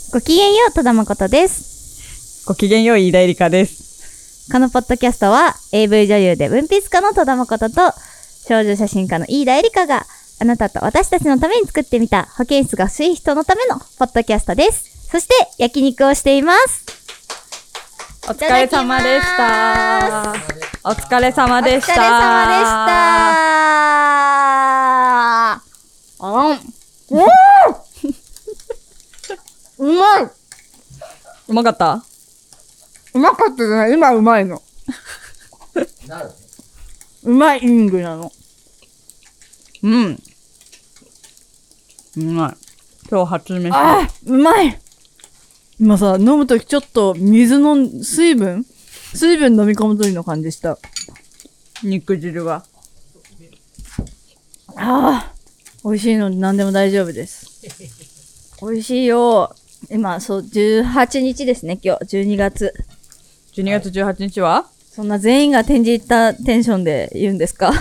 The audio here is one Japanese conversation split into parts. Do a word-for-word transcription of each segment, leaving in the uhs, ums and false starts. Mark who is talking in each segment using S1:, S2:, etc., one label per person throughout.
S1: ごきげんよう、戸田誠です。
S2: ごきげんよう、飯田絵梨香です。
S1: このポッドキャストは エーブイ 女優で文筆家の戸田誠と少女写真家の飯田絵梨香があなたと私たちのために作ってみた保健室が欲しい人のためのポッドキャストです。そして焼肉をしています。
S2: お疲れ様でした。お疲れ様でした。
S1: お疲れ様でした。あん。うまい。
S2: うまかった？
S3: うまかったじゃない、今うまいの。うまいイングなの。
S2: うん。うまい。今日初飯。
S3: ああ、うまい。今さ、飲むときちょっと水の水分水分飲み込むときの感じした。
S2: 肉汁が。
S3: ああ、美味しいので何でも大丈夫です。美味しいよ。今、そう、じゅうはちにちですね、今日。じゅうにがつ。
S2: じゅうにがつじゅうはちにちは
S3: そんな全員が転じたテンションで言うんですか？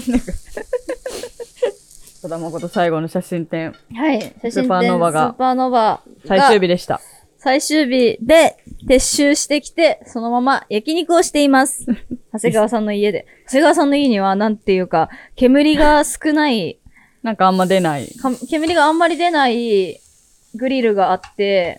S2: 戸田誠最後の写真展。
S1: はい、写真展。
S2: スーパーノーバが。
S1: スーパーノーバ
S2: 最終日でした。
S1: 最終日で撤収してきて、そのまま焼肉をしています。長谷川さんの家で。長谷川さんの家には、なんていうか、煙が少ない。
S2: なんかあんま出ない。
S1: 煙があんまり出ないグリルがあって、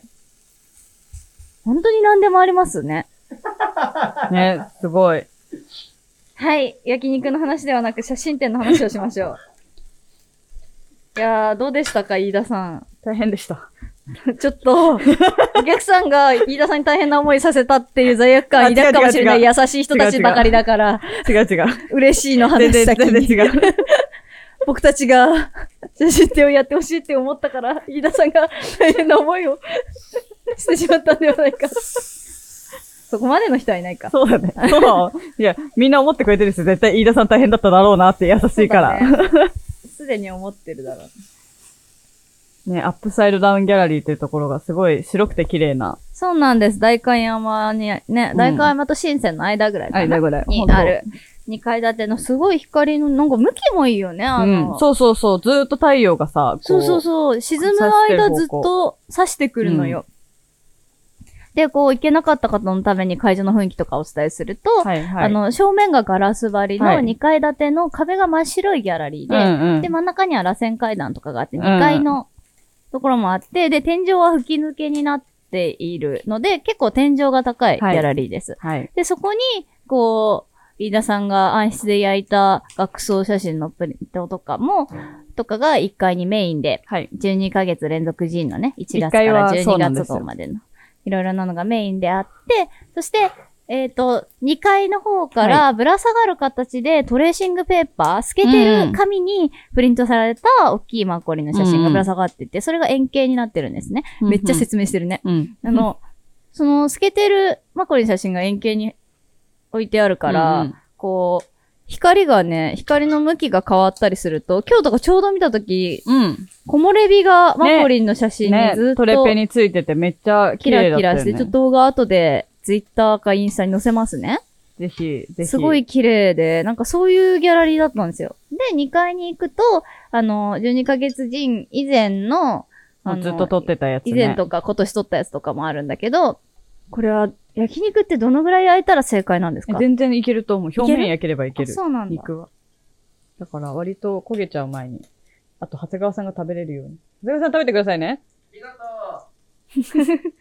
S1: 本当に何でもありますね。
S2: ね、すごい。
S1: はい。焼肉の話ではなく写真展の話をしましょう。いやー、どうでしたか、飯田さん。
S2: 大変でした。
S1: ちょっと、お客さんが飯田さんに大変な思いさせたっていう罪悪感抱くかもしれない優しい人たちばかりだから。
S2: 違う違う。
S1: 嬉しいの話先に。
S2: 全然違う。
S1: 僕たちが写真展をやってほしいって思ったから、飯田さんが大変な思いをしてしまったんではないか。そこまでの人はいないか。
S2: そうだね。そう。いや、みんな思ってくれてるし、絶対飯田さん大変だっただろうなって優しいから。
S1: すで、ね、に思ってるだろう。
S2: ね、アップサイドダウンギャラリーっていうところがすごい白くて綺麗な。
S1: そうなんです。代官山に、ね、代官山と深センの間ぐらいかな。
S2: 間ぐらい。
S1: にある。にかい建てのすごい光の、なんか向きもいいよね、あの。
S2: うん、そうそうそう。ずーっと太陽がさ、
S1: そうそうそう。沈む間ずっと差してくるのよ。うん、で、こう、行けなかった方のために会場の雰囲気とかお伝えすると、はいはい、あの、正面がガラス張りのにかい建ての壁が真っ白いギャラリーで、はい、で、真ん中には螺旋階段とかがあって、にかいのところもあって、うん、で、天井は吹き抜けになっているので、結構天井が高いギャラリーです。はいはい、で、そこに、こう、飯田さんが暗室で焼いた学装写真のプリントとかも、とかがいっかいにメインで、はい、じゅうにかげつ連続ジーンのね、いちがつからじゅうにがつ号までの、いろいろなのがメインであって、そして、えっと、にかいの方からぶら下がる形でトレーシングペーパー、透けてる紙にプリントされた大きいマッコリの写真がぶら下がってて、それが円形になってるんですね。うんうん、めっちゃ説明してるね。うん、あの、その透けてるマッコリの写真が円形に置いてあるから、うん、こう、光がね、光の向きが変わったりすると、今日とかちょうど見たとき、うん。木漏れ日がマッコリンの写真にずっと、
S2: ねね、トレペについててめっちゃ綺麗だったよね。キラキラして、ちょっと動画後でツイッターかインスタに載せますね。 ぜひ、ぜひ。
S1: すごい綺麗で、なんかそういうギャラリーだったんですよ。で、にかいに行くと、あの、じゅうにかげつ人以前の、
S2: あのずっと撮ってたやつね。
S1: 以前とか今年撮ったやつとかもあるんだけど、これは、焼肉ってどのぐらい焼いたら正解なんですか？
S2: 全然いけると思う。表面焼ければいける。
S1: そうなんだ。
S2: 肉は。だから割と焦げちゃう前に。あと、長谷川さんが食べれるように。長谷川さん食べてくださいね。
S4: ありがとう。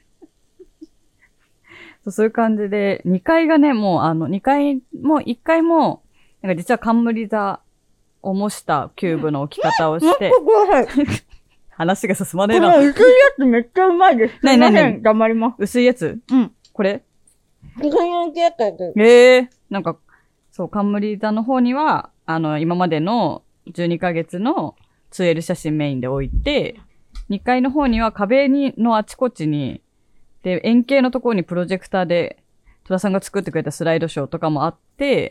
S2: そう、そういう感じで、にかいがね、もうあの、にかいも、いっかいも、なんか実は冠座を模したキューブの置き方をして。話が進まねえな。
S3: これ薄いやつめっちゃうまいです。
S2: なになに
S3: 頑張ります。
S2: 薄いやつ
S3: うん。
S2: これ
S3: ここに置いてあったやつ。
S2: へえー。なんか、そう、冠座の方には、あの、今までのじゅうにかげつの ツーエル 写真メインで置いて、にかいの方には壁に、のあちこちに、で、円形のところにプロジェクターで、戸田さんが作ってくれたスライドショーとかもあって、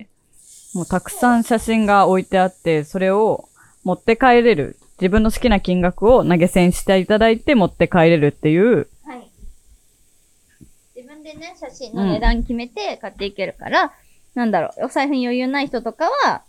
S2: もうたくさん写真が置いてあって、それを持って帰れる。自分の好きな金額を投げ銭していただいて持って帰れるっていう。
S1: はい。自分でね、写真の値段決めて買っていけるから、うん、なんだろう、お財布に余裕ない人とかは、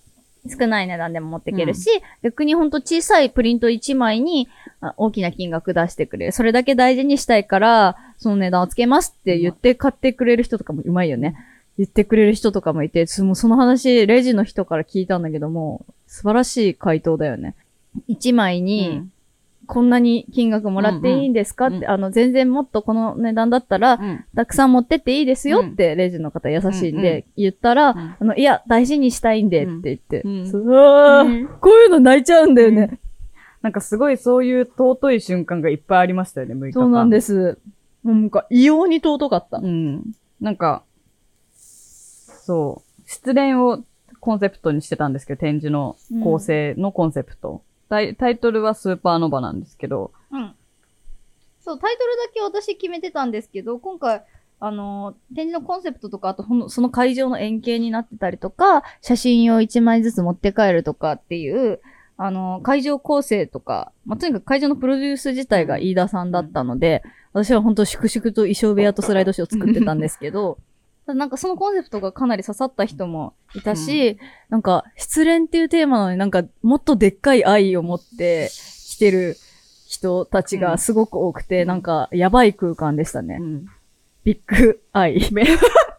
S1: 少ない値段でも持っていけるし、うん、逆にほんと小さいプリントいちまいに大きな金額出してくれる。それだけ大事にしたいから、その値段をつけますって言って買ってくれる人とかもうまいよね。言ってくれる人とかもいて、もうその話、レジの人から聞いたんだけども、素晴らしい回答だよね。いちまいに、こんなに金額もらっていいんですか、うんうん、って、あの、全然もっとこの値段だったら、うん、たくさん持ってっていいですよって、レジの方優しいんで、言ったら、うんうん、あの、いや、大事にしたいんでって言って、うんうん、うわー、うん、こういうの泣いちゃうんだよね。うん、
S2: なんかすごいそういう尊い瞬間がいっぱいありましたよね、むいかかん。
S1: そうなんです。なんか、異様に尊かった。
S2: うん。なんか、そう。失恋をコンセプトにしてたんですけど、展示の構成のコンセプト。うん、タイ、タイトルはスーパーノヴァなんですけど。
S1: うん。そう、タイトルだけ私決めてたんですけど、今回、あの、展示のコンセプトとか、あとその会場の円形になってたりとか、写真をいちまいずつ持って帰るとかっていう、あの、会場構成とか、まあ、とにかく会場のプロデュース自体が飯田さんだったので、うん、私は本当粛々と衣装部屋とスライドショーを作ってたんですけど、なんかそのコンセプトがかなり刺さった人もいたし、うん、なんか失恋っていうテーマなのになんかもっとでっかい愛を持って来てる人たちがすごく多くて、うん、なんかやばい空間でしたね。うん、ビッグ愛。ビッグ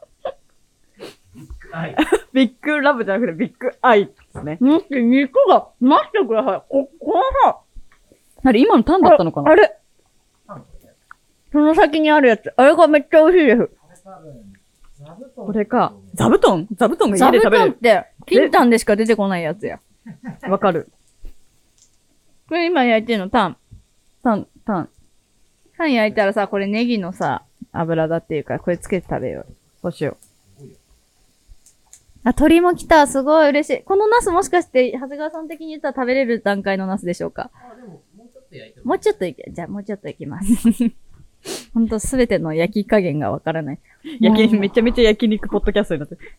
S2: 愛。ビッグラブじゃなくてビッグ愛ですね。
S1: んって肉が、待ってください。こ、このさ、
S2: あれ今のタンだったのかな？
S1: あれその先にあるやつ。あれがめっちゃ美味しいです。
S2: これか。座布団座布団が家で食べる。
S1: 座布団って、ピンタンでしか出てこないやつや。
S2: わかる。
S1: これ今焼いてるのタン。
S2: タン、タン。
S1: タン焼いたらさ、これネギのさ、油だっていうから、これつけて食べよう。
S2: そうしよう。
S1: あ、鶏も来た。すごい嬉しい。このナスもしかして、長谷川さん的に言ったら食べれる段階のナスでしょうか？あ、でも、もうちょっと焼いても。もうちょっといけ、じゃあもうちょっといきます。ほんとすべての焼き加減がわからない。
S2: 焼き、めちゃめちゃ焼肉ポッドキャストになってる。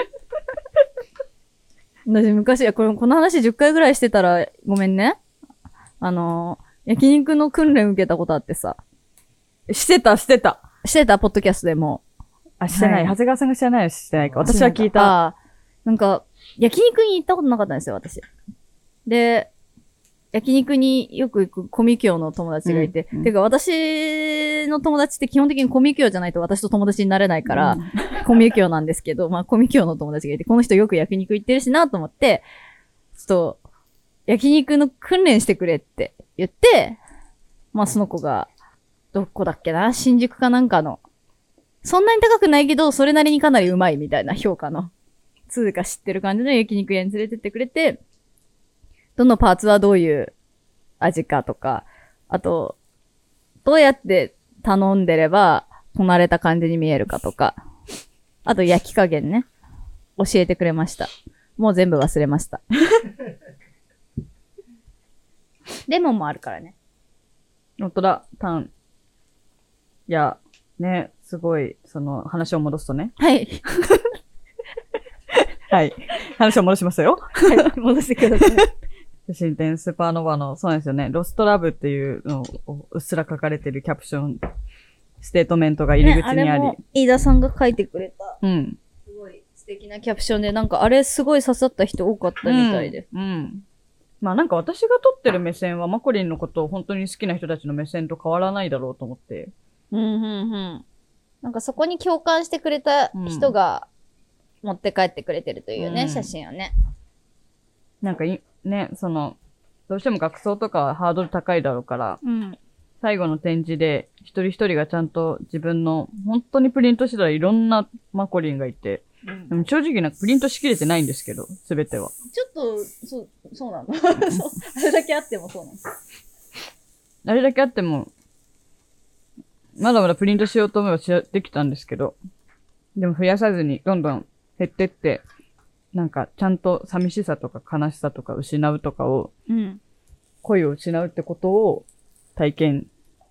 S1: 私昔、これ、この話じゅっかいぐらいしてたら、ごめんね。あのー、焼肉の訓練受けたことあってさ。
S2: してた、してた。
S1: してた、ポッドキャストでも。
S2: あ、してない。はい、長谷川さんが知らないよ、してないか。私は聞いた。
S1: あなんか、焼肉に行ったことなかったんですよ、私。で、焼肉によく行くコミュ教の友達がいて、うんうん、てか私の友達って基本的にコミュ教じゃないと私と友達になれないから、うん、コミュ教なんですけど、まあコミュ教の友達がいて、この人よく焼肉行ってるしなと思って、ちょっと、焼肉の訓練してくれって言って、まあその子が、どこだっけな、新宿かなんかの、そんなに高くないけど、それなりにかなりうまいみたいな評価の、通か知ってる感じの焼肉屋に連れてってくれて、どのパーツはどういう味かとか、あと、どうやって頼んでれば、こなれた感じに見えるかとか、あと焼き加減ね、教えてくれました。もう全部忘れました。レモンもあるからね。
S2: 本当だ、タン。いや、ね、すごい、その、話を戻すとね。
S1: はい。
S2: はい。話を戻しますよ。
S1: はい。戻してください。
S2: 写真展スーパーノヴァの、そうなんですよね。ロストラブっていうのをうっすら書かれてるキャプション、ステートメントが入り口にあり。ね、あれも
S1: 飯田さんが書いてくれた。
S2: うん。
S1: すごい素敵なキャプションで、なんかあれすごい刺さった人多かったみたいで。
S2: うん。うん、まあなんか私が撮ってる目線はマコリンのことを本当に好きな人たちの目線と変わらないだろうと思って。
S1: うん、うん、うん。なんかそこに共感してくれた人が持って帰ってくれてるというね、うん、写真をね。
S2: なんかい、ね、その、どうしても学装とかはハードル高いだろうから、
S1: うん、
S2: 最後の展示で一人一人がちゃんと自分の、本当にプリントしてたらいろんなマコリンがいて、うん、でも正直なプリントしきれてないんですけど、すべては。
S1: ちょっと、そう、そうなのあれだけあってもそうなの
S2: あれだけあっても、まだまだプリントしようと思えばしできたんですけど、でも増やさずにどんどん減ってって、なんかちゃんと寂しさとか悲しさとか失うとかを、
S1: うん、
S2: 恋を失うってことを体験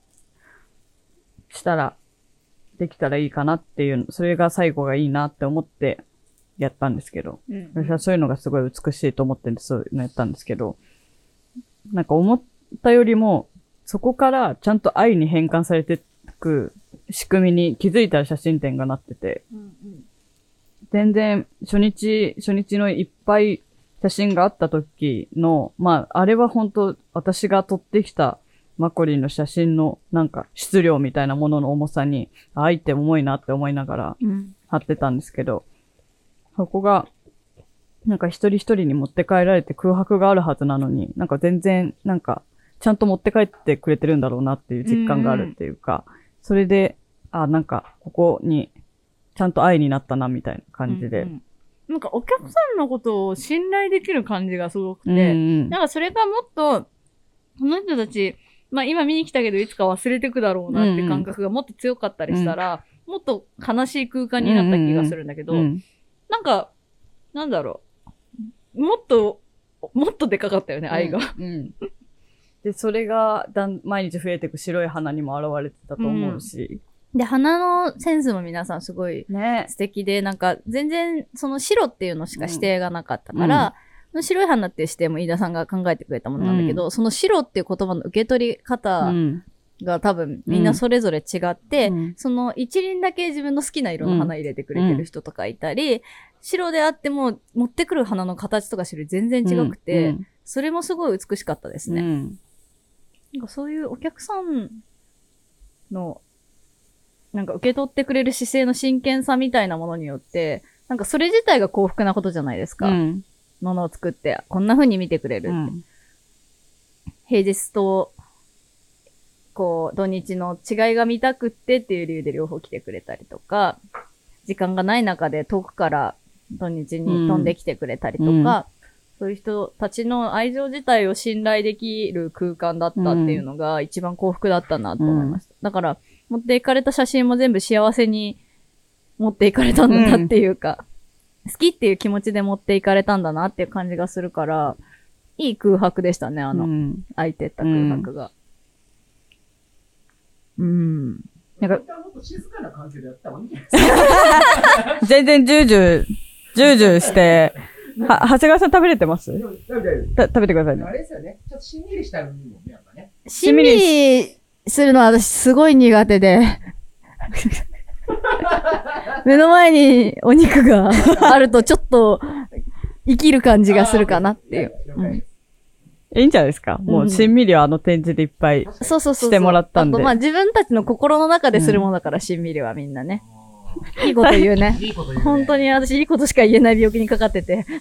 S2: したら、できたらいいかなっていう、それが最後がいいなって思ってやったんですけど、うん、私はそういうのがすごい美しいと思ってそういうのやったんですけど、なんか思ったよりも、そこからちゃんと愛に変換されていく仕組みに気づいたら写真展がなってて、
S1: うんうん、
S2: 全然初日、初日のいっぱい写真があった時の、まあ、あれは本当私が撮ってきたマコリンの写真のなんか質量みたいなものの重さに、あ、相手重いなって思いながら貼ってたんですけど、うん、そこが、なんか一人一人に持って帰られて空白があるはずなのに、なんか全然、なんか、ちゃんと持って帰ってくれてるんだろうなっていう実感があるっていうか、うんうん、それで、あ、なんか、ここに、ちゃんと愛になったな、みたいな感じで。
S3: うんうん、なんかお客さんのことを信頼できる感じがすごくて、うんうん、なんかそれがもっと、この人たち、まあ今見に来たけどいつか忘れてくだろうなって感覚がもっと強かったりしたら、うん、もっと悲しい空間になった気がするんだけど、うんうん、なんか、なんだろう、もっと、もっとでかかったよね、愛が。
S2: うんうんで、それがだん毎日増えていく白い花にも現れてたと思うし。
S3: うん、で、花のセンスも皆さんすごい素敵で、ね、なんか全然その白っていうのしか指定がなかったから、うん、白い花っていう指定も飯田さんが考えてくれたものなんだけど、うん、その白っていう言葉の受け取り方が多分みんなそれぞれ違って、うん、その一輪だけ自分の好きな色の花入れてくれてる人とかいたり、うん、白であっても持ってくる花の形とか種類全然違くて、うん、それもすごい美しかったですね。うんなんかそういうお客さんの、なんか受け取ってくれる姿勢の真剣さみたいなものによって、なんかそれ自体が幸福なことじゃないですか。うん、ものを作って、こんな風に見てくれるって。うん、平日と、こう、土日の違いが見たくってっていう理由で両方来てくれたりとか、時間がない中で遠くから土日に飛んできてくれたりとか、うんそういう人たちの愛情自体を信頼できる空間だったっていうのが一番幸福だったなと思いました。うん、だから、持っていかれた写真も全部幸せに持っていかれたんだなっていうか、うん、好きっていう気持ちで持っていかれたんだなっていう感じがするから、いい空白でしたね、あの、うん、空いてった空白が。うん。うん、
S4: なんか、もっと静かな環境でやった方がいいんじゃ
S2: ないですか全然ジュージュー、ジュージューして、は、長谷川さん食べれてます食べてる。食べてくださいね。
S4: あれですよね。ちょっとしんみりしたのいいもんね、やっぱね。
S3: しんみりするのは私すごい苦手で。目の前にお肉があるとちょっと生きる感じがするかなっていう。うん、
S2: いいんじゃないですか、うん、もうしんみりはあの展示でいっぱいしてもらったんで。
S3: そうそうそうそう。あとまあ自分たちの心の中でするものだから、うん、しんみりはみんなね。いいこと言うね。いいこと言うね。本当に私いいことしか言えない病気にかかってて。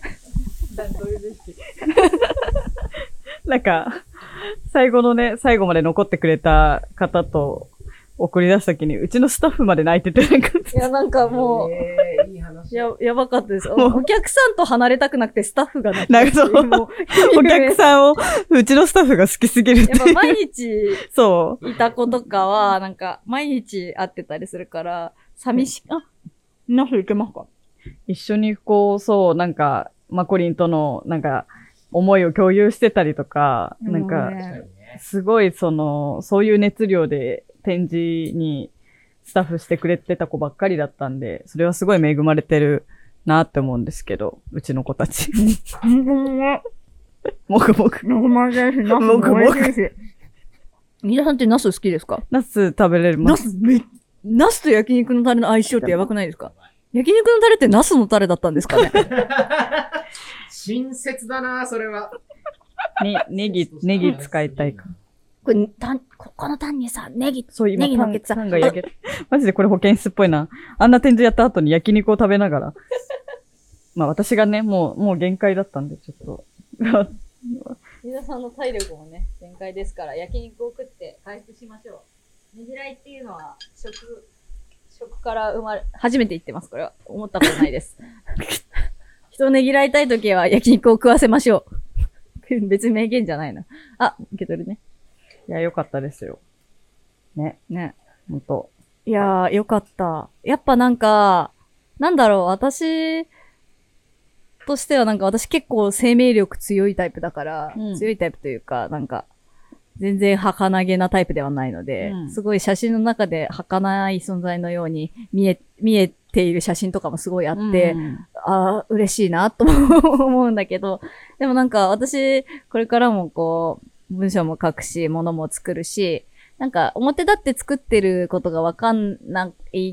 S2: なんか、最後のね、最後まで残ってくれた方と送り出すときに、うちのスタッフまで泣いてて、なんか。
S3: いや、なんかもう、えー、いい話や、やばかったです。お客さんと離れたくなくてスタッフが泣いて
S2: なんかそう、お客さんを、うちのスタッフが好きすぎるって。
S3: やっぱ毎日、そう。いた子とかは、なんか、毎日会ってたりするから、寂し、あ、ナスいけますか？
S2: 一緒にこう、そう、なんか、マコリンとの、なんか、思いを共有してたりとか、なんか、すごいその、そういう熱量で展示にスタッフしてくれてた子ばっかりだったんで、それはすごい恵まれてるなって思うんですけど、うちの子たち。もくもく。
S3: もくもくです。ナスもくもく。飯田さんってナス好きですか？
S2: ナス食べれます。
S3: ナスめ、ナスと焼肉のタレの相性ってやばくないですか？焼肉のタレってナスのタレだったんですかね？
S4: 親切だなそれは。
S2: ね、ネギ、ネギ使いたいか。
S3: これ、たん、ここのタンにさ、ネギ、
S2: そう、今、
S3: ネギのっけてさ。
S2: タンが焼けマジでこれ保健室っぽいな。あんな展示やった後に焼肉を食べながら。まあ私がね、もう、もう限界だったんで、ちょっと。
S3: 皆さんの体力もね、限界ですから、焼肉を食って回復しましょう。ねぎらいっていうのは、食、食から生まれ、初めて言ってます、これは。思ったことないです。人をねぎらいたいときは焼肉を食わせましょう。別に名言じゃないな。あ、受け取るね。
S2: いや、よかったですよ。ね。
S3: ね。
S2: ほんと。
S3: いやー、よかった。やっぱなんか、なんだろう、私としてはなんか私結構生命力強いタイプだから、うん、強いタイプというか、なんか、全然儚げなタイプではないので、うん、すごい写真の中で儚い存在のように見え、見えている写真とかもすごいあって、うん、ああ、嬉しいなと思うんだけど、でもなんか私、これからもこう、文章も書くし、物も作るし、なんか表立って作ってることがわかんない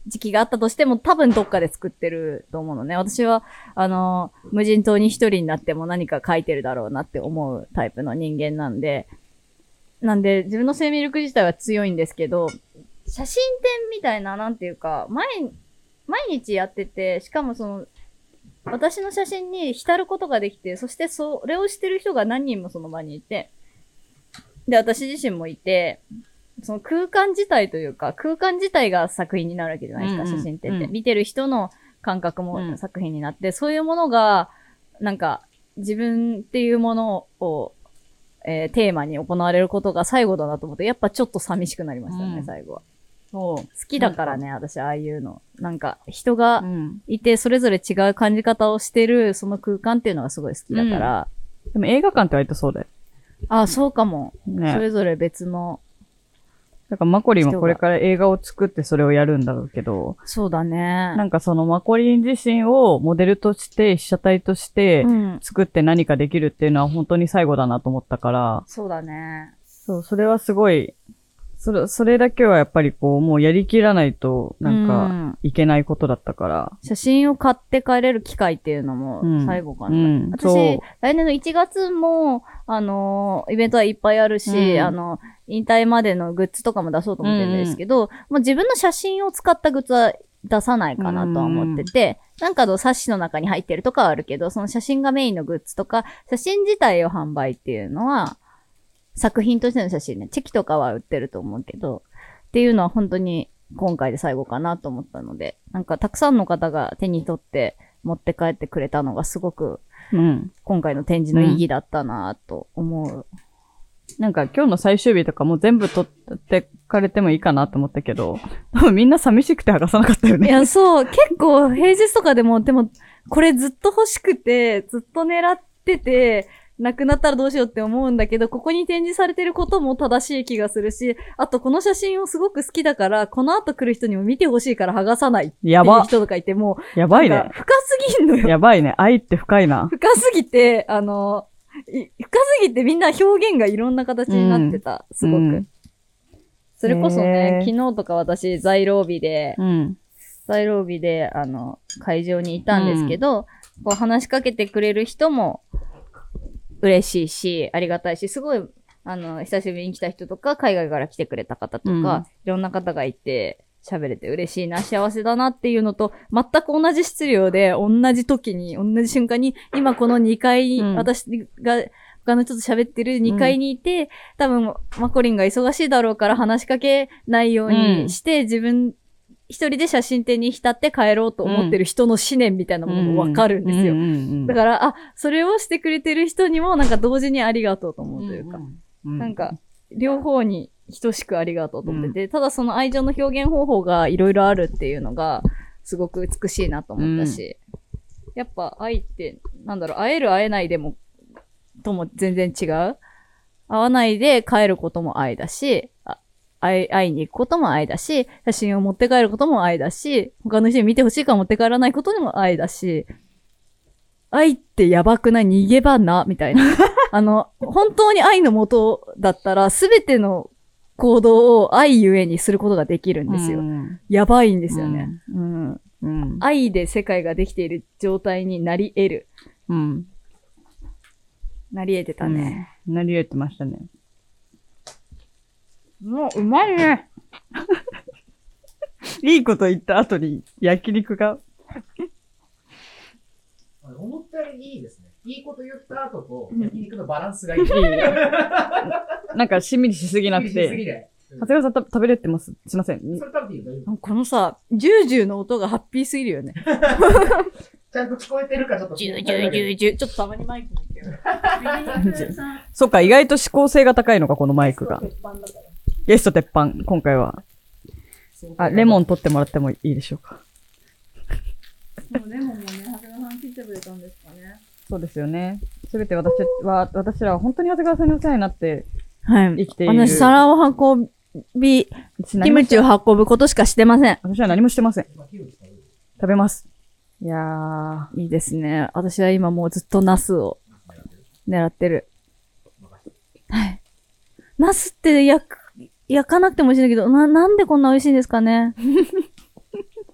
S3: 時期があったとしても多分どっかで作ってると思うのね。私は、あの、無人島に一人になっても何か書いてるだろうなって思うタイプの人間なんで、なんで自分の生命力自体は強いんですけど、写真展みたいな、なんていうか、毎、毎日やってて、しかもその、私の写真に浸ることができて、そしてそれをしてる人が何人もその場にいて、で、私自身もいて、その空間自体というか、空間自体が作品になるわけじゃないですか、うんうん、写真ってって、うん。見てる人の感覚も作品になって、うん、そういうものが、なんか、自分っていうものを、えー、テーマに行われることが最後だなと思って、やっぱちょっと寂しくなりましたね、うん、最後は。そう。好きだからね、私、ああいうの。なんか、人がいて、それぞれ違う感じ方をしてる、その空間っていうのがすごい好きだから。
S2: うん、でも映画館って割とそうだよ。
S3: ああ、そうかも。ね。それぞれ別の。
S2: だからマコリンもこれから映画を作ってそれをやるんだろうけど。
S3: そうだね。
S2: なんかそのマコリン自身をモデルとして、被写体として作って何かできるっていうのは本当に最後だなと思ったから。
S3: そうだね。
S2: そう、それはすごい、それ、それだけはやっぱりこう、もうやりきらないと、なんか、いけないことだったから、
S3: うん。写真を買って帰れる機会っていうのも最後かな。うんうん、私、来年のいちがつも、あの、イベントはいっぱいあるし、うん、あの、引退までのグッズとかも出そうと思ってるんですけど、うん、もう自分の写真を使ったグッズは出さないかなとは思ってて、うん、なんかの冊子の中に入ってるとかはあるけど、その写真がメインのグッズとか、写真自体を販売っていうのは、作品としての写真ね、チェキとかは売ってると思うけど、っていうのは本当に今回で最後かなと思ったので、なんかたくさんの方が手に取って持って帰ってくれたのがすごく、うん、今回の展示の意義だったなと思う、うん。
S2: なんか今日の最終日とかも全部撮ってかれてもいいかなと思ったけど、多分みんな寂しくて剥がさなかったよね。
S3: いや、そう、結構平日とかでも、でもこれずっと欲しくて、ずっと狙ってて、なくなったらどうしようって思うんだけど、ここに展示されてることも正しい気がするし、あとこの写真をすごく好きだから、この後来る人にも見てほしいから剥がさないっていう人とかいても、
S2: やばいね。
S3: 深すぎんのよ。
S2: やばいね。愛って深いな。
S3: 深すぎて、あの、深すぎてみんな表現がいろんな形になってた。うん、すごく。うん、それこそね、昨日とか私在廊日で、うん、在廊日で、あの、会場にいたんですけど、うん、こう話しかけてくれる人も、嬉しいし、ありがたいし、すごい、あの、久しぶりに来た人とか、海外から来てくれた方とか、うん、いろんな方がいて、喋れて嬉しいな、幸せだなっていうのと、全く同じ質量で、同じ時に、同じ瞬間に、今このにかいに、うん、私が、他の人と喋ってるにかいにいて、うん、多分、マコリンが忙しいだろうから話しかけないようにして、うん、自分、一人で写真展に浸って帰ろうと思ってる人の思念みたいなものもわかるんですよ。だから、あ、それをしてくれてる人にもなんか同時にありがとうと思うというか、うんうん、なんか、両方に等しくありがとうと思ってて、うん、ただその愛情の表現方法がいろいろあるっていうのが、すごく美しいなと思ったし、うん、やっぱ愛って、なんだろう、会える会えないでも、とも全然違う。会わないで帰ることも愛だし、会い、会いに行くことも愛だし、写真を持って帰ることも愛だし、他の人に見てほしいから持って帰らないことにも愛だし、愛ってやばくない逃げ場なみたいな。あの、本当に愛の元だったら、すべての行動を愛ゆえにすることができるんですよ。うん、やばいんですよね、うんうん。愛で世界ができている状態になり得る。うん、なり得てたね、
S2: うん。なり得てましたね。
S3: もう、うまいね。
S2: いいこと言った後に焼肉が。
S4: 思ったよりいいですね。いいこと言った後と焼肉のバランスがいい。
S2: なんかしんみりしすぎなくて。長谷川さん食べれてます。すいません。
S4: それ食べていいの？
S3: このさ、ジュージューの音がハッピーすぎるよね。
S4: ちゃんと聞こえてるかちょっと。
S3: ジュージュージュージュー。ちょっとたまにマイク向いてる。
S2: そっか、意外と指向性が高いのか、このマイクが。ゲスト鉄板、今回は。あ、レモン取ってもらってもいいでしょうか。
S3: でもレモンもね、長谷川さん切ってくれたんですかね。
S2: そうですよね。すべて私は、私らは本当に長谷川さんにお世話になって、はい。生きている。
S3: 私、皿を運び、キムチを運ぶことしかしてません。
S2: 私は何もしてません。食べます。いやー、
S3: いいですね。私は今もうずっとナスを狙ってる。はい。ナスって焼く、焼かなくても美味しいんだけど、な、なんでこんな美味しいんですかね。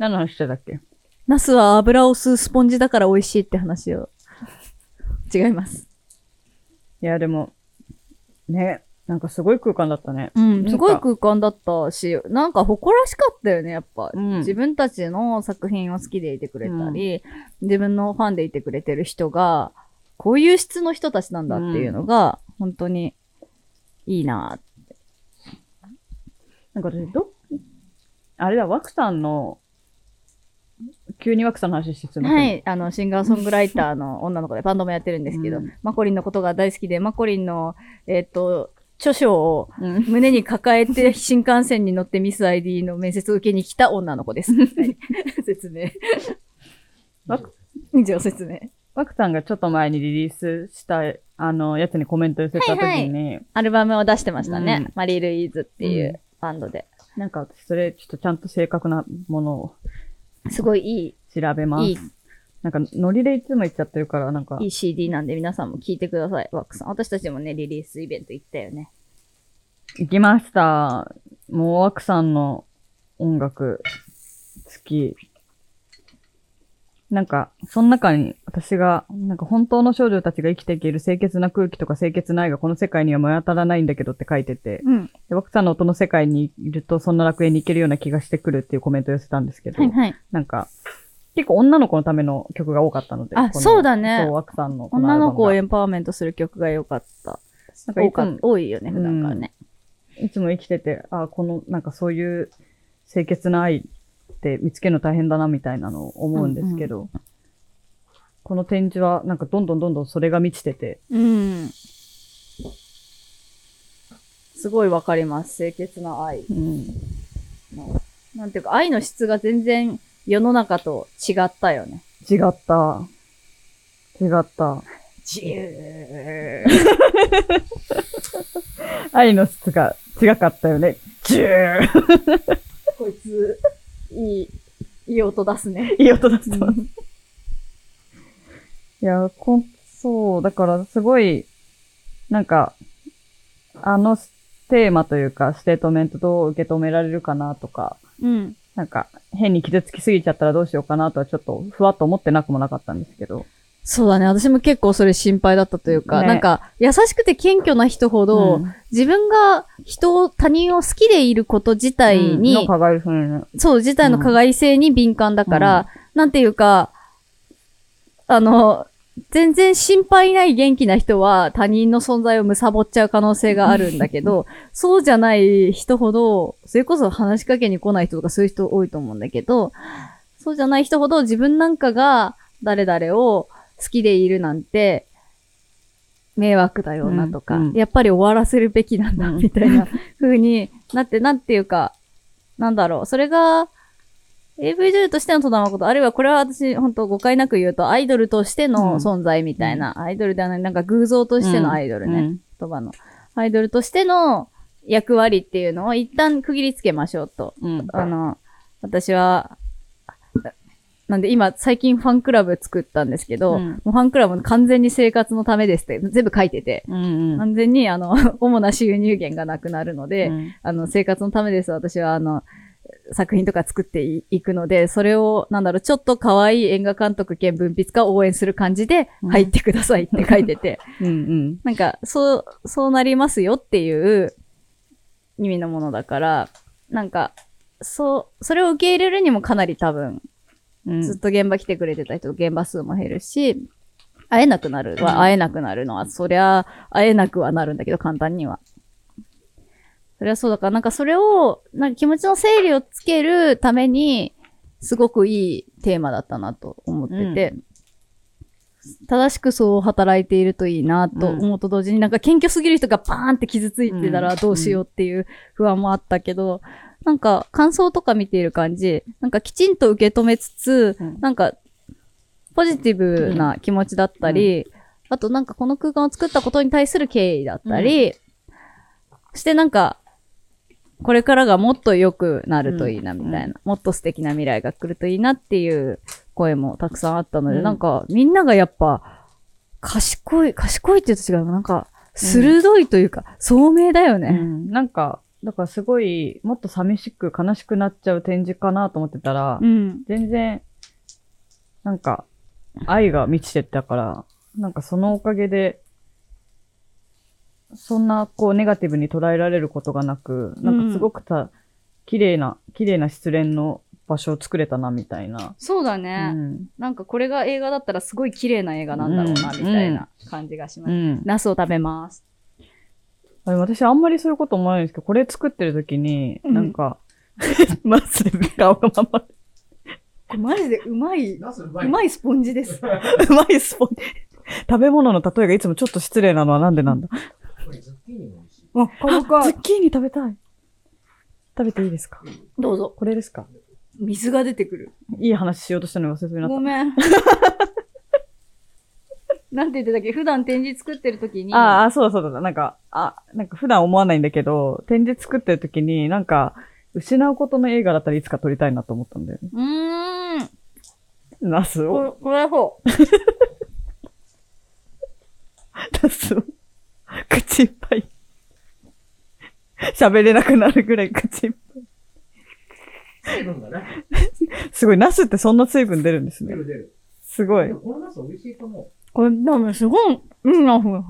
S2: 何の話してたっけ？
S3: ナスは油を吸うスポンジだから美味しいって話を。違います。
S2: いや、でも、ね、なんかすごい空間だったね。
S3: うん、すごい空間だったし、なんか誇らしかったよね、やっぱ。
S2: うん、
S3: 自分たちの作品を好きでいてくれたり、うん、自分のファンでいてくれてる人が、こういう質の人たちなんだっていうのが、うん、本当にいいなって。
S2: なんか私、ど、あれだ、ワクさんの、急にワクさんの話してすみません。
S3: はい。あの、シンガーソングライターの女の子でバンドもやってるんですけど、うん、マコリンのことが大好きで、マコリンの、えっと、著書を胸に抱えて新幹線に乗ってミス アイディー の面接を受けに来た女の子です。はい、説明。以上説明。
S2: ワクさんがちょっと前にリリースした、あの、やつにコメント寄せた時に、はいはい、
S3: アルバムを出してましたね。うん、マリー・ルイーズっていうバンドで。
S2: うん、なんか私それちょっとちゃんと正確なものを。
S3: すごいいい。
S2: 調べます。いい。なんか、ノリでいつも言っちゃってるから、なんか。
S3: いい シーディー なんで皆さんも聞いてください。ワックさん。私たちもね、リリースイベント行ったよね。
S2: 行きました。もうワックさんの音楽、好き。なんか、その中に私が、なんか本当の少女たちが生きていける清潔な空気とか清潔な愛がこの世界には見当たらないんだけどって書いてて、うん、でワクさんの音の世界にいるとそんな楽園に行けるような気がしてくるっていうコメントを寄せたんですけど、はいはい、なんか、結構女の子のための曲が多かったので。
S3: あ、そうだね。
S2: そう、ワクさんの
S3: この女の子をエンパワーメントする曲が良かった。なんか多か多いよね、普段からね、
S2: うん。いつも生きてて、あ、この、なんかそういう清潔な愛って見つけるの大変だなみたいなのを思うんですけど、うんうん、この展示はなんかどんどんどんどんそれが満ちてて。
S3: うん。すごいわかります。清潔な愛。うん。なんていうか、愛の質が全然世の中と違ったよね。
S2: 違った。違った。
S3: ジュー。
S2: 愛の質が違かったよね。ジュー。
S3: こいつ、いい、いい音出すね。
S2: いい音出すと。いや、こ、そう、だからすごい、なんか、あのテーマというか、ステートメントどう受け止められるかなとか、うん。なんか、変に傷つきすぎちゃったらどうしようかなとはちょっとふわっと思ってなくもなかったんですけど。
S3: そうだね。私も結構それ心配だったというか、ね、なんか、優しくて謙虚な人ほど、うん、自分が人を、他人を好きでいること自体に、
S2: うん、の加害性ね。
S3: そう、自体の加害性に敏感だから、うん、なんていうか、あの、全然心配ない元気な人は他人の存在を貪っちゃう可能性があるんだけど、そうじゃない人ほど、それこそ話しかけに来ない人とかそういう人多いと思うんだけど、そうじゃない人ほど自分なんかが誰々を好きでいるなんて迷惑だよなとか、うんうん、やっぱり終わらせるべきなんだみたいな風になって、なんていうか、なんだろう、それが、エーブイ 女優としての戸田誠、あるいはこれは私、本当誤解なく言うと、アイドルとしての存在みたいな、うん、アイドルではない、なんか偶像としてのアイドルね、うん、言葉の。アイドルとしての役割っていうのを一旦区切りつけましょうと。うん、あの、私は、なんで今、最近ファンクラブ作ったんですけど、うん、もうファンクラブ完全に生活のためですって全部書いてて、うんうん、完全にあの、主な収入源がなくなるので、うん、あの、生活のためです。私はあの、作品とか作っていくので、それを、なんだろう、ちょっと可愛い映画監督兼文筆家を応援する感じで入ってくださいって書いてて、うんうん、なんか、そう、そうなりますよっていう意味のものだから、なんか、そう、それを受け入れるにもかなり多分、うん、ずっと現場来てくれてた人、現場数も減るし、会えなくなるは、会えなくなるのは、そりゃ、会えなくはなるんだけど、簡単には。それはそうだから、なんかそれを、なんか気持ちの整理をつけるために、すごくいいテーマだったなと思ってて、うん、正しくそう働いているといいなと思うと同時に、なんか謙虚すぎる人がパーンって傷ついてたらどうしようっていう不安もあったけど、なんか感想とか見ている感じ、なんかきちんと受け止めつつ、うん、なんかポジティブな気持ちだったり、うん、あとなんかこの空間を作ったことに対する敬意だったり、うん、そしてなんか、これからがもっと良くなるといいなみたいな、うん、もっと素敵な未来が来るといいなっていう声もたくさんあったので、うん、なんかみんながやっぱ賢い、賢いって言うと違う、なんか鋭いというか、うん、聡明だよね、
S2: うん。なんか、 だからすごい、もっと寂しく悲しくなっちゃう展示かなと思ってたら、
S3: うん、
S2: 全然、なんか、愛が満ちてったから、なんかそのおかげで、そんな、こう、ネガティブに捉えられることがなく、なんかすごくた、綺麗な、綺麗な失恋の場所を作れたな、みたいな。
S3: そうだね、うん。なんかこれが映画だったらすごい綺麗な映画なんだろうな、みたいな感じがします。うん、ナスを食べます。
S2: あれ私あんまりそういうこと思わないんですけど、これ作ってる時に、なんか、うん、マジで顔がまま。
S3: マジでうまい、うまいスポンジです。
S2: うまいスポンジ。食べ物の例えがいつもちょっと失礼なのはなんでなんだ。
S4: これズッキーニも美味しい。
S2: あ、このか。ズッキーニ食べたい。食べていいですか？
S3: どうぞ。
S2: これですか？
S3: 水が出てくる。
S2: いい話しようとしたのに忘れてなった。
S3: ごめん。なんて言ってたっけ？普段展示作ってる時に。
S2: ああ、そうだそうだ。なんか、あ、なんか普段思わないんだけど、展示作ってる時に、なんか、失うことの映画だったらいつか撮りたいなと思ったんだよね。
S3: うーん。
S2: ナスを。
S3: これ、これそう。
S2: ナスを。口いっぱい。喋れなくなるぐらい口いっぱい。
S4: 水分がね。
S2: すごい、ナスってそんな水分出るんですね。
S4: 出る出る。
S2: すごい。
S4: このナス美味しいと思う。
S3: これ多分すごい、うんなふふ。うん、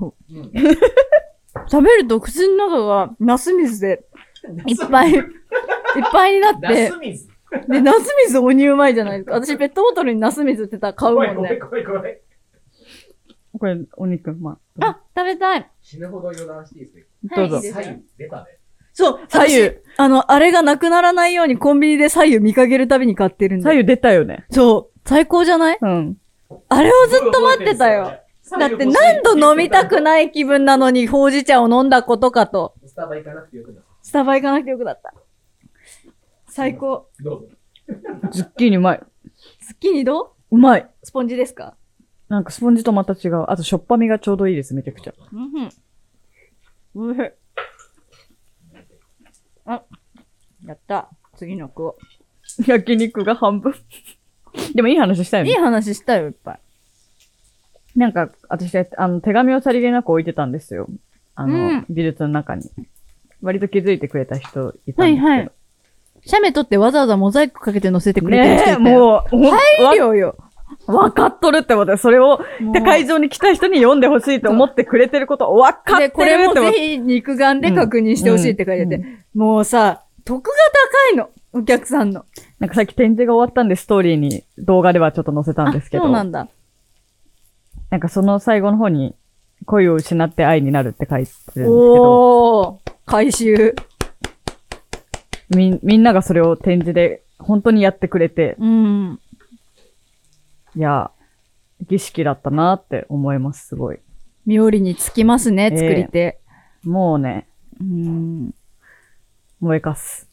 S3: 食べると口の中がナス水でいっぱい、いっぱいになって。
S4: ナス水
S3: で、ナス水鬼うまいじゃないですか。私ペットボトルにナス水って言ったら買うもんね。
S4: これこれこれ。
S2: これ、お肉、ま
S3: あ。あ、食べたい。
S4: 死ぬほど余談していいですね。
S2: どうぞ。
S4: 左右出たね。
S3: そう、左右。あの、あれがなくならないようにコンビニで左右見かけるたびに買ってるんで。
S2: 左右出たよね。
S3: そう。最高じゃない？
S2: うん。
S3: あれをずっと待ってたよ。だって何度飲みたくない気分なのにほうじ茶を飲んだことかと。
S4: スタバ行かなくてよくなった。
S3: スタバ行かなくてよくなった。最高。
S4: どうぞ。
S2: ズッキーニうまい。
S3: ズッキーニどう？
S2: うまい。
S3: スポンジですか？
S2: なんかスポンジとまた違う。あとしょっぱみがちょうどいいです、めちゃくちゃ。
S3: うん。うん。あ、やった。次の子。
S2: 焼肉が半分。でもいい話したよね。
S3: いい話したよ、いっぱい。
S2: なんか、私、あの、手紙をさりげなく置いてたんですよ。あの、うん、美術の中に。割と気づいてくれた人いたんですけど。はいはい。
S3: 写メ撮ってわざわざモザイクかけて載せてくれてる人いたよ。
S2: ねえ、もう、
S3: 配慮よ。
S2: わかっとるって思って、それを、会場に来た人に読んでほしいと思ってくれてることをわかってるって思って。
S3: で、これもぜひ肉眼で確認してほしいって書いてて、うんうん、もうさ、得が高いの。お客さんの。
S2: なんかさっき展示が終わったんでストーリーに動画ではちょっと載せたんですけど。
S3: そうなんだ。
S2: なんかその最後の方に恋を失って愛になるって書いてるんですけど。
S3: おー、回収。
S2: み、みんながそれを展示で本当にやってくれて。
S3: うん。
S2: いや、儀式だったなって思います、すごい。
S3: 妙利につきますね、作り手。
S2: えー、もうね。
S3: うん。
S2: 燃えかす。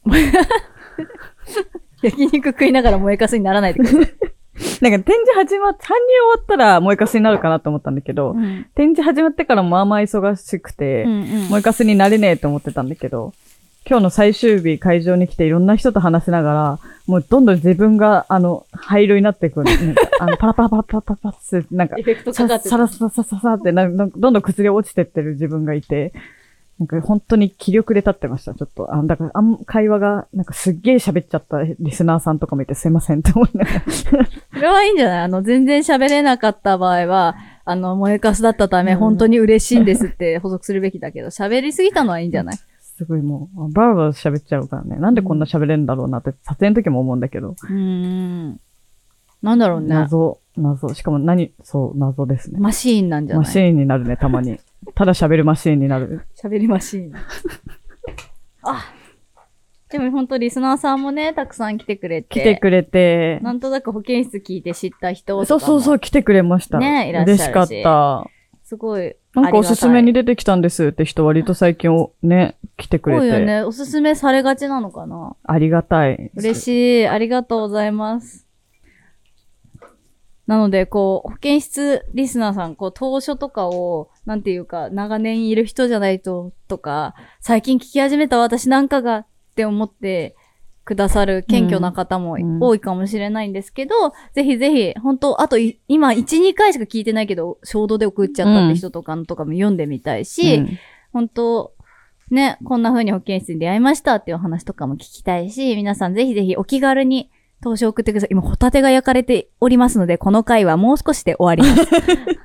S3: 焼肉食いながら燃えかすにならないでください。
S2: なんか展示始まっ、搬入終わったら燃えかすになるかなと思ったんだけど、うん、展示始まってからまあまあ忙しくて、うんうん、燃えかすになれねえと思ってたんだけど、今日の最終日会場に来ていろんな人と話しながら、もうどんどん自分があの、灰色になっていく。なんかあの、パラパラパラパラパラパラって、なんか、
S3: エフェクトかかって
S2: サラサラサラサラってなんか、どんどん崩れ落ちてってる自分がいて、なんか本当に気力で立ってました、ちょっと。あだから、あん、会話が、なんかすっげえ喋っちゃったリスナーさんとかもいてすいませんって思いながら。
S3: それはいいんじゃないあの、全然喋れなかった場合は、あの、燃えかすだったため、本当に嬉しいんですって補足するべきだけど、喋りすぎたのはいいんじゃない？
S2: すごいもう、バーバー喋っちゃうからね。なんでこんな喋れるんだろうなって、撮影の時も思うんだけど。
S3: うーん。なんだろうね。
S2: 謎、謎。しかも何、そう、謎ですね。
S3: マシーンなんじゃない？
S2: マシーンになるね、たまに。ただ喋るマシーンになる。
S3: 喋りマシーン。あ、でも本当リスナーさんもね、たくさん来てくれて。
S2: 来てくれて。
S3: なんとなく保健室聞いて知った人とか
S2: そうそうそう、来てくれました。
S3: ね、いらっしゃるし。
S2: 嬉しかった。
S3: すごい。
S2: なんかおすすめに出てきたんですって人割と最近をね、来てくれて。
S3: そうよね。おすすめされがちなのかな。
S2: ありがたい。
S3: 嬉しい。ありがとうございます。なので、こう、保健室リスナーさん、こう、当初とかを、なんていうか、長年いる人じゃないと、とか、最近聞き始めた私なんかがって思ってくださる謙虚な方も多いかもしれないんですけど、うんうん、ぜひぜひ、本当あと今いち、にかいしか聞いてないけど、衝動で送っちゃったって人とかのとかも読んでみたいし、うん、本当ね、こんな風に保健室に出会いましたっていうお話とかも聞きたいし、皆さんぜひぜひお気軽に投資を送ってください。今、ホタテが焼かれておりますので、この回はもう少しで終わります。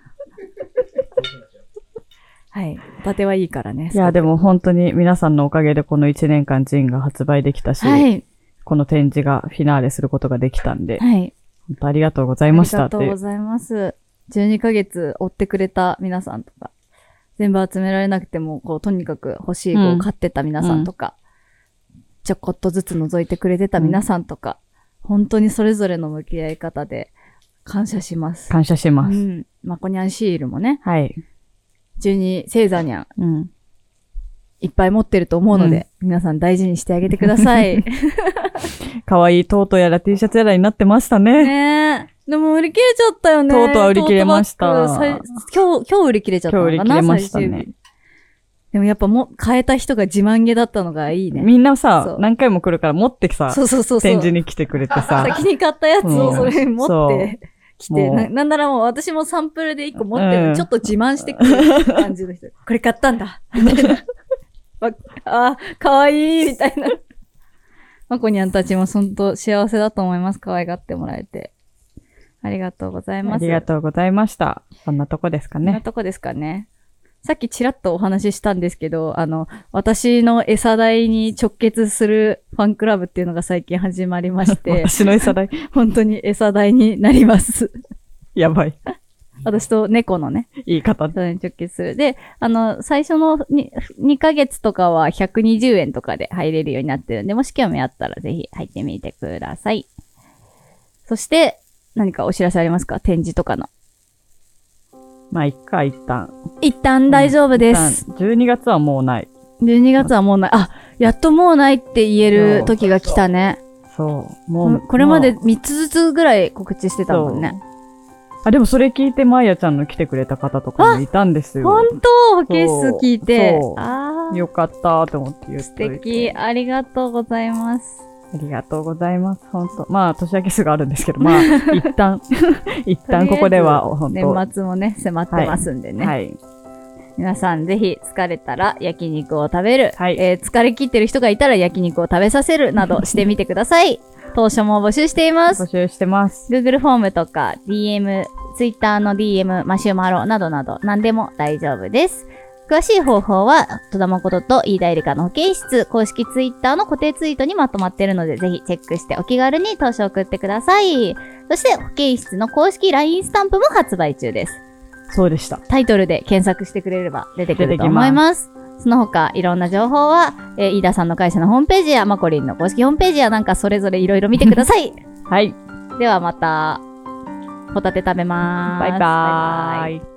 S3: はい。ホタテはいいからね。
S2: いや、でも本当に皆さんのおかげでこのいちねんかんジンが発売できたし、はい、この展示がフィナーレすることができたんで、はい。本当ありがとうございましたって。
S3: ありがとうございます。じゅうにかげつ追ってくれた皆さんとか、全部集められなくても、こう、とにかく欲しい子を買ってた皆さんとか、うん、ちょこっとずつ覗いてくれてた皆さんとか、うん、本当にそれぞれの向き合い方で感謝します。
S2: 感謝します。
S3: うん。まこにゃんシールもね。
S2: はい。
S3: じゅうに星座にゃん。うん。いっぱい持ってると思うので、うん、皆さん大事にしてあげてください。
S2: かわいいトートやら T シャツやらになってましたね。
S3: ねえ。でも売り切れちゃったよね。
S2: トートは売り切れました。
S3: 今日、今日売り切れちゃったのかな。
S2: 今日売り切れましたね。
S3: でもやっぱも、買えた人が自慢げだったのがいいね。
S2: みんなさ、何回も来るから持ってきさ、
S3: そうそうそう
S2: 展示に来てくれてさ。
S3: 先に買ったやつをそれ持って、来てな、なんならもう私もサンプルで一個持ってるの、うん、ちょっと自慢してくる感じの人。これ買ったんだみたいな。あ、かわいいみたいな。まこにゃんたちもほんと幸せだと思います。可愛がってもらえて。ありがとうございます。
S2: ありがとうございました。こんなとこですかね。
S3: こんなとこですかね。さっきちらっとお話ししたんですけど、あの、私の餌代に直結するファンクラブっていうのが最近始まりまして。
S2: 私の餌代
S3: 本当に餌代になります。
S2: やばい。
S3: 私と猫のね。
S2: 言い方。
S3: それに直結する。で、あの、最初の 2, にかげつとかはひゃくにじゅうえんとかで入れるようになってるんで、もし興味あったらぜひ入ってみてください。そして、何かお知らせありますか？展示とかの。
S2: まあ、いっか、一旦。
S3: 一旦大丈夫です。
S2: じゅうにがつはもうない。
S3: じゅうにがつはもうない。あ、やっともうないって言える時が来たね。
S2: そう。もう。
S3: これまでみっつずつぐらい告知してたもんね。
S2: あ、でもそれ聞いて、まーやちゃんの来てくれた方とかもいたんですよ。
S3: ほんと保健室聞いて。
S2: そう。ああ。よかったーと思って言って。
S3: 素敵。ありがとうございます。
S2: ありがとうございます。本当まあ、年明けすぐあるんですけど、まあ、一旦、一旦ここでは、本当
S3: 年末もね、迫ってますんでね。はい。はい、皆さん、ぜひ、疲れたら焼肉を食べる。はい。えー、疲れ切ってる人がいたら焼肉を食べさせるなどしてみてください。当初も募集しています。
S2: 募集してます。
S3: Google フォームとか、ディーエム、Twitter の ディーエム、マシュマロなどなど、何でも大丈夫です。詳しい方法は、戸田誠と飯田絵梨香の保健室公式ツイッターの固定ツイートにまとまっているので、ぜひチェックしてお気軽に投資を送ってください。そして、保健室の公式 ライン スタンプも発売中です。
S2: そうでした。
S3: タイトルで検索してくれれば出てくると思います。その他、いろんな情報は、えー、飯田さんの会社のホームページや、マコリンの公式ホームページや、なんかそれぞれいろいろ見てください。
S2: はい。
S3: ではまた、ホタテ食べまーす。
S2: バイバーイ。バイバーイ。